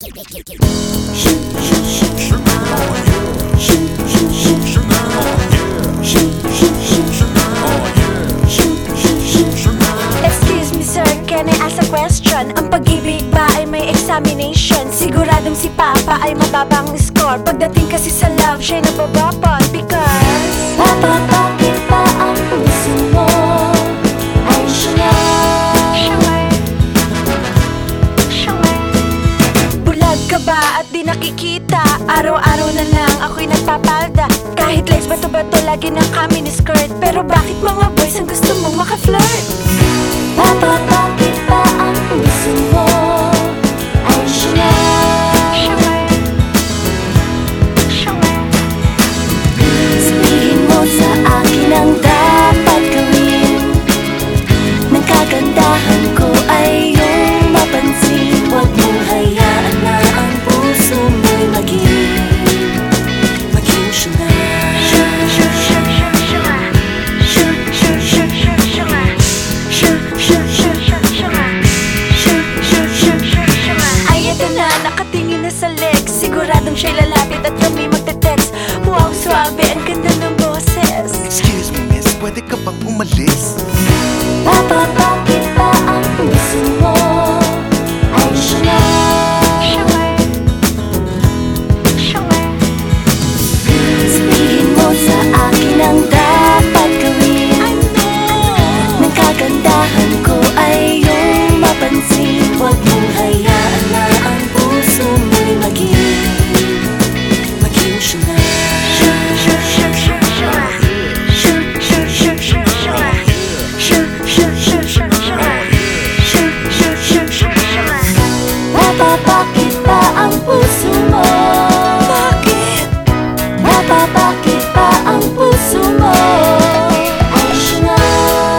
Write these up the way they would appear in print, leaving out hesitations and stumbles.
Excuse me sir, can I ask a question? Ang pag-ibig ba ay may examination? Siguradong si Papa ay mababang score. Pagdating kasi sa love, siya'y nabababad. Because Papa, bakit ba ang puso mo ay bulag ka ba at di nakikita? Araw-araw na lang ako'y nagpapalda. Kahit legs bato-bato lagi na kami ni skirt. Pero bakit mga boys ang gusto mong maka-flirt? Papa, bakit ba ang puso mo ay sabihin mo sa akin ang dapat gawin. Nang kagandahan ko ay iyong mapansin. Huwag mong hayaan na ang puso mo'y maging siya na. Ay eto na, nakatingin na sa legs. Siguradong siya'y lalapit at kami magte-text. Wow, swabe, ang ganda ng boses. Excuse me miss, pwede ka bang umalis? Papa, bakit ba ang puso mo ay sabihin mo sa akin ang dapat gawin. Nang kagandahan ko ay iyong mapansin. Huwag mong hayaan na ang puso mo'y maging siya na. Papa, bakit ba ang puso mo? Bakit? Papa, bakit ba ang puso mo ay siya na?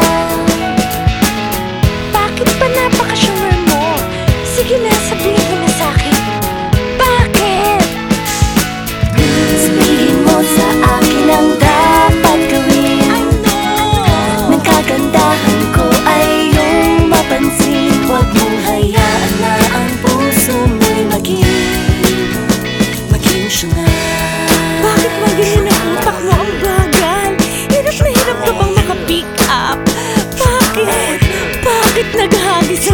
Bakit ba napaka-sure mo? Sige na, sabihin mo na sa'kin. Bakit? Sabihin mo sa akin ang dapat gawin. Nang kagandahan ko ay iyong mapansin. Huwag mong hayaan na ang puso mo'y maging siya na. Bakit mo ganyan ang utak mo ang bagal? Hirap na hirap ka bang maka-pick up? Bakit? Bakit naghahagi sa